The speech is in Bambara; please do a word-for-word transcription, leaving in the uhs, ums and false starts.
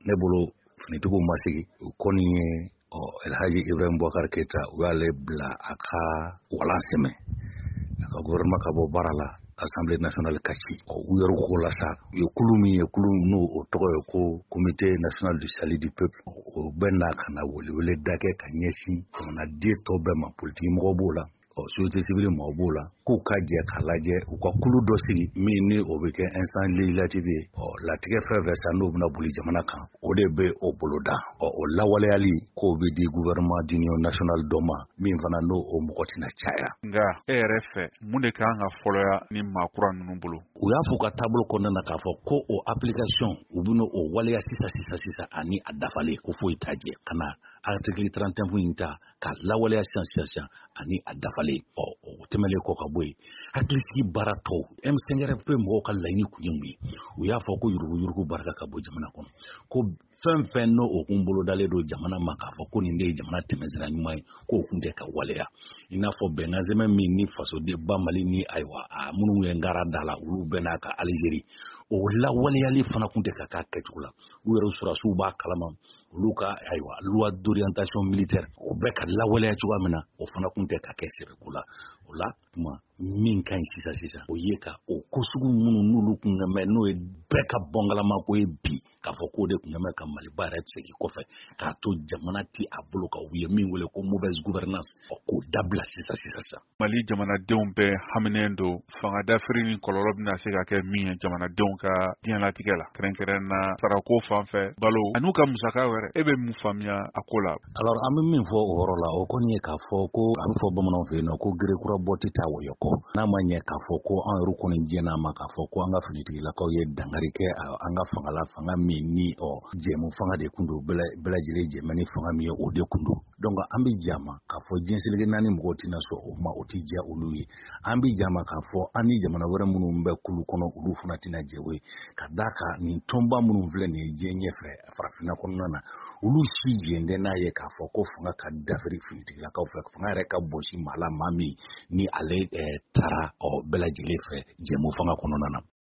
ne bolo finitigiw ma sigi o kɔni ye ɔ Elhaji Ibrahim Boubacar Keita u y'ale bila a ka walan sɛmɛ a ka gouvernement ka bɔ baara la Assemblée nationale ka ci ɔ u yɛrɛ ko la sa u ye kulu min ye kulu n'o o tɔgɔ ye ko Comité national du salut du peuple o bɛ na ka na welewele da kɛ ka ɲɛsin jamanaden tɔ bɛɛ ma politiki mɔgɔ b'o la ɔ société civile mɔgɔ b'o la k'u ka jɛ k'a lajɛ u ka kulu dɔ sigi min ni o bɛ kɛ instance législative ye ɔ latigɛ fɛn fɛn sa n'o bɛna boli jamana kan o de bɛ o bolo da ɔ o lawaleyali k'o bɛ di gouvernement d'union nationale dɔ ma min fana n'o o mɔgɔ tɛna caya. Nka e yɛrɛ fɛ mun de kan ka fɔlɔya ni maakura ninnu bolo? U y'a fɔ ka taabolo kɔnɔna na k'a fɔ ko o application u bɛna o waleya sisan sisan sisan ani a dafalen ko foyi t'a jɛ ka na article trente et un in ta ka lawaleya sisan sisan sisan ani a dafalen ɔ o tɛmɛlen kɔ ka bɔ yen hakilisigi baara tɔw M cinq R P mɔgɔw ka laɲini kun ye mun ye u y'a fɔ ko yurugu yurugu barika ka bɔ jamana kɔnɔ ko fɛn fɛn n'o o kun bolodalen don jamana ma k'a fɔ ko nin de ye jamana tɛmɛsira ɲuman ye k'o kun tɛ ka waleya i n'a fɔ bɛnkan sɛbɛn min ni fasoden ba Mali ni ayiwa a minnu ye ngara da la olu bɛɛ n'a ka Algérie o lawaleyali fana kun tɛ ka k'a kɛcogo la u yɛrɛ sɔrɔsiw b'a kalama olu ka ayiwa loi d'orientation militaire o bɛ ka lawaleya cogoya min na o fana kun tɛ ka kɛ sɛbɛko la o la tuma min ka ɲi sisan sisan o ye ka o ko sugu minnu n'olu kun ka mɛn n'o ye bɛɛ ka bɔngalamako ye bi k'a fɔ k'o de kun ka mɛn ka Maliba yɛrɛ segin kɔfɛ k'a to jamana ti a bolo ka u ye min wele ko mauvaise gouvernance k'o dabila sisan sisan sisan. Mali jamanadenw bɛɛ haminen don fanga dafiri ni kɔlɔlɔ bɛna se ka kɛ min ye jamanadenw ka diɲɛlatigɛ la kɛrɛnkɛrɛn na sarako fan fɛ balo an'u ka musaka wɛrɛ e bɛ mun faamuya a ko la? Alors an bɛ min fɔ o yɔrɔ la o kɔni ye k'a fɔ ko a bɛ fɔ bamananw fɛ yen nɔ ko gerekura bɔ tɛ taa wɔyɔ kɔ n'a ma ɲɛ k'a fɔ ko an yɛrɛ kɔni diɲɛna ma k'a fɔ ko an ka finitigilakaw ye dankari kɛ an ka fanga la fanga min ni ɔ jɛmu fanga de kun don bɛɛ lajɛlen jɛmɛ ni fanga min ye o de kun don donc an bɛ jɛ a ma k'a fɔ diɲɛ seleke naani mɔgɔw tɛna sɔn o ma o tɛ diya olu ye an bɛ jɛ a ma k'a fɔ an ni jamana wɛrɛ minnu bɛ kulu kɔnɔ olu fana tɛna jɛ o ye ka d'a kan nin tɔnba minnu filɛ nin ye diɲɛ ɲɛfɛ farafinna kɔnɔna na olu si jɛn tɛ n'a ye k'a fɔ ko fanga ka dafiri finitigilakaw fɛ fanga yɛrɛ ka bosi maa la maa min ni ale taara ɔ bɛɛ lajɛlen fɛ jɛmu fanga kɔnɔna na.